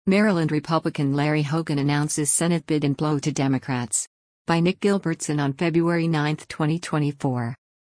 Maryland Republican Larry Hogan announces Senate bid in blow to Democrats. By Nick Gilbertson on February 9, 2024.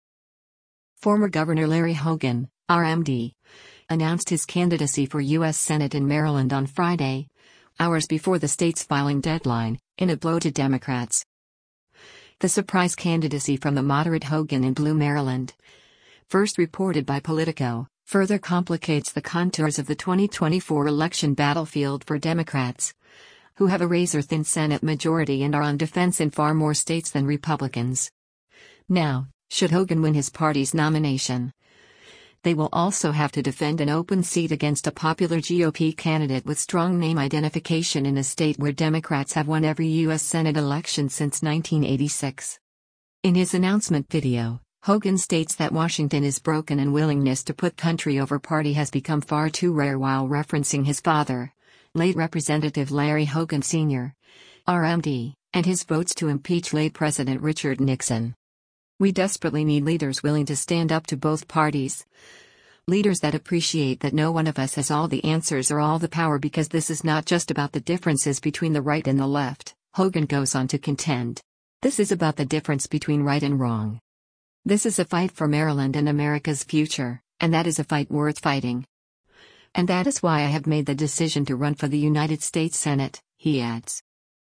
Former Governor Larry Hogan, RMD, announced his candidacy for U.S. Senate in Maryland on Friday, hours before the state's filing deadline, in a blow to Democrats. The surprise candidacy from the moderate Hogan in blue Maryland, first reported by Politico, further complicates the contours of the 2024 election battlefield for Democrats, who have a razor-thin Senate majority and are on defense in far more states than Republicans. Now, should Hogan win his party's nomination, they will also have to defend an open seat against a popular GOP candidate with strong name identification in a state where Democrats have won every U.S. Senate election since 1986. In his announcement video, Hogan states that Washington is broken and willingness to put country over party has become far too rare while referencing his father, late Representative Larry Hogan Sr., RMD, and his votes to impeach late President Richard Nixon. We desperately need leaders willing to stand up to both parties. Leaders that appreciate that no one of us has all the answers or all the power, because this is not just about the differences between the right and the left, Hogan goes on to contend. This is about the difference between right and wrong. This is a fight for Maryland and America's future, and that is a fight worth fighting. And that is why I have made the decision to run for the United States Senate, he adds.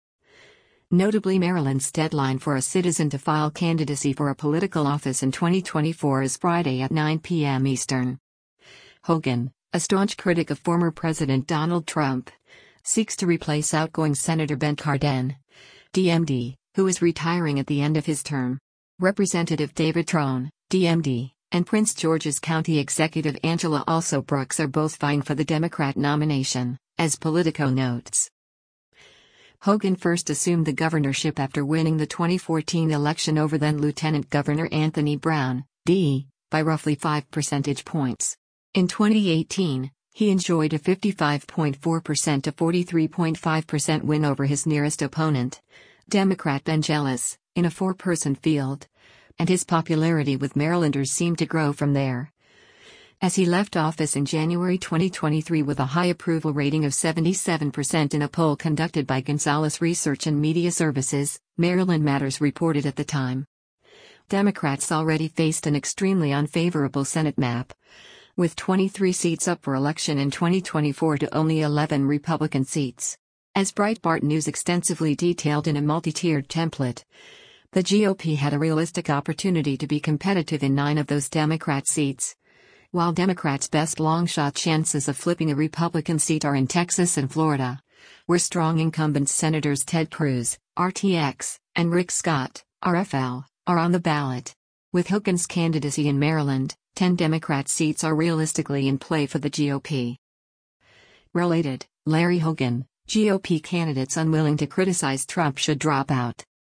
Notably, Maryland's deadline for a citizen to file candidacy for a political office in 2024 is Friday at 9 p.m. Eastern. Hogan, a staunch critic of former President Donald Trump, seeks to replace outgoing Senator Ben Cardin, DMD, who is retiring at the end of his term. Representative David Trone, DMD, and Prince George's County Executive Angela Alsobrooks are both vying for the Democrat nomination, as Politico notes. Hogan first assumed the governorship after winning the 2014 election over then Lieutenant Governor Anthony Brown, D., by roughly 5 percentage points. In 2018, he enjoyed a 55.4% to 43.5% win over his nearest opponent, Democrat Ben Jealous, in a four-person field, and his popularity with Marylanders seemed to grow from there. As he left office in January 2023 with a high approval rating of 77% in a poll conducted by Gonzalez Research and Media Services, Maryland Matters reported at the time. Democrats already faced an extremely unfavorable Senate map, with 23 seats up for election in 2024 to only 11 Republican seats. As Breitbart News extensively detailed in a multi-tiered template, the GOP had a realistic opportunity to be competitive in 9 of those Democrat seats, while Democrats' best long-shot chances of flipping a Republican seat are in Texas and Florida, where strong incumbent Senators Ted Cruz, RTX, and Rick Scott, RFL, are on the ballot. With Hogan's candidacy in Maryland, 10 Democrat seats are realistically in play for the GOP. Related, Larry Hogan, GOP candidates unwilling to criticize Trump should drop out.